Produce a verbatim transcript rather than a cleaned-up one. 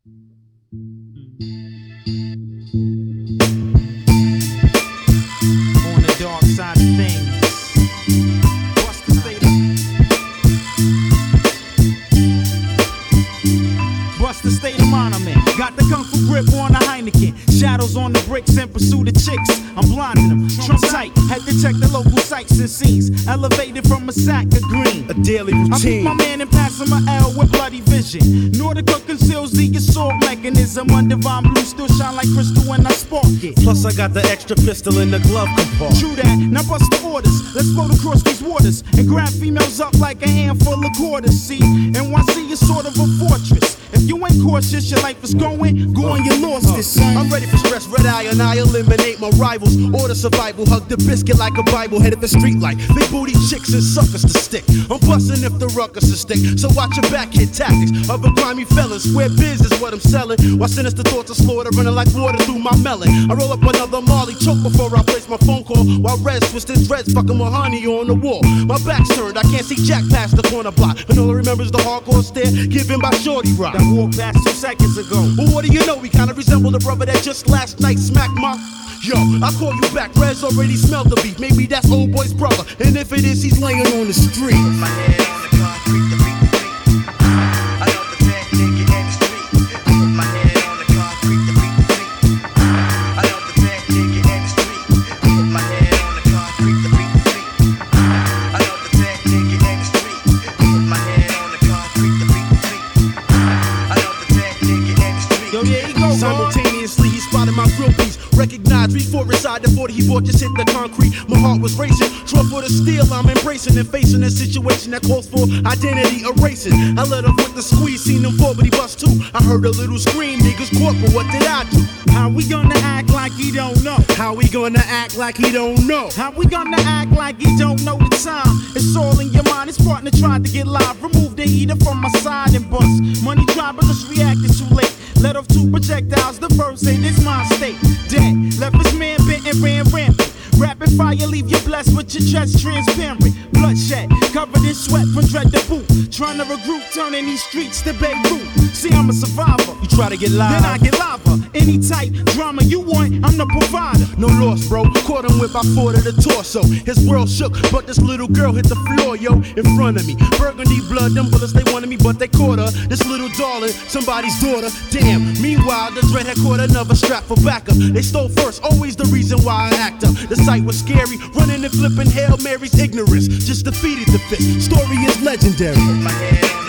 On the dark side of things. What's the state of? What's the state of mind I'm in? Got the kung fu grip on the Heineken. Shadows on the bricks in pursuit of chicks. I'm blinding them. Trump tight. Had to check the local sights and scenes. Elevated from a sack of green. A daily I beat routine. my man and passing my L with bloody vision. Nordica conceals the assault mechanism. Undivine blue still shine like crystal when I spark it. Plus I got the extra pistol in the glove compartment. True that, now bust the orders. Let's float across these waters and grab females up like a handful of quarters. See, N Y C is sort of a fortress. If you ain't cautious, your life is going, going, you lost it, son. I'm ready for stress, red eye, and I eliminate my rivals. Order survival, hug the biscuit like a Bible, headed the street light. Big booty chicks and suckers to stick. I'm busting if the ruckus is stick. So watch your back hit tactics of a grimy felon. Square biz is what I'm selling. While sinister thoughts of slaughter running like water through my melon. I roll up another Marley, choke before I place my phone call. While Rez twists his dreads, fucking with honey on the wall. My back's turned, I can't see Jack past the corner block. And all I remember is the hardcore stare given by Shorty Rock. That walked past two seconds ago. Well, what do you know? We kinda resemble the brother that just last night smacked my. Yo, I call you back. Rez already smelled the beef. Maybe that's old boy's brother. And if it is, he's laying on the street. My head on the concrete, the beat, the beat. I love the bad nigga in the street. Put my head on the concrete, the beat, the beat. I love the bad nigga in the street. Put my head on the concrete, the beat, the beat. I love the bad nigga in the street. Put my head on the concrete, the beat, the beat. I love the bad nigga in the street. Yo, there you go, boy. Simultaneously, he spotted my grill piece. Recognized before inside the forty, he bought just hit the concrete. My heart was racing. Draw for the steel, I'm embracing and facing a situation that calls for identity erasing. I let off with the squeeze, seen him fall, but he bust too. I heard a little scream, niggas caught, but what did I do? How we gonna act like he don't know? How we gonna act like he don't know? How we gonna act like he don't know the time? It's all in your mind. His partner tried to get live. Remove the heater from my side and bust. Money driverless reacted too late. Let off two projectiles. The verse say this my state. Dead. Left his man bent and ran rampant. Rapid fire leave you blessed with your chest transparent. Bloodshed covered in sweat from dread to boot. Trying to recruit, turning these streets to Beirut. See, I'm a survivor. You try to get live, Then I get lava. Any type drama you want, I'm the provider. no loss, bro. Caught him with by four to the torso. His world shook, but this little girl hit the floor, yo, in front of me. Burgundy blood, them bullets, they wanted me, but they caught her. This little darling, somebody's daughter. Damn. Meanwhile, the dread had caught another strap for backup. They stole first, always the reason why I act up. The sight was scary, running and flipping Hail Mary's ignorance. Just defeated the fist. Story is legendary. My head on